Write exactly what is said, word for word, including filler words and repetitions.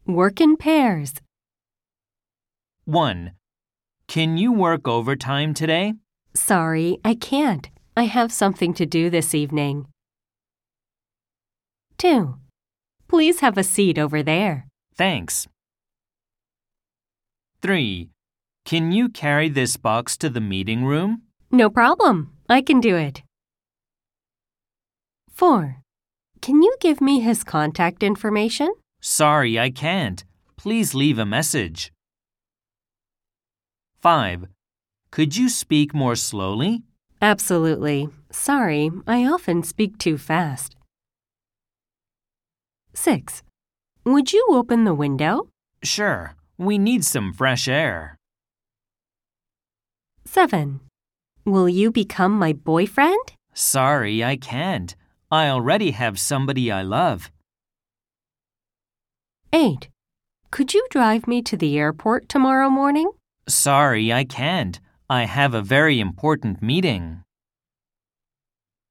Work in pairs. one. Can you work overtime today? Sorry, I can't. I have something to do this evening. two. Please have a seat over there. Thanks. three. Can you carry this box to the meeting room? No problem. I can do it. four. Can you give me his contact information? Sorry, I can't. Please leave a message. five. Could you speak more slowly? Absolutely. Sorry, I often speak too fast. six. Would you open the window? Sure, we need some fresh air. seven. Will you become my boyfriend? Sorry, I can't. I already have somebody I love. eight. Could you drive me to the airport tomorrow morning? Sorry, I can't. I have a very important meeting.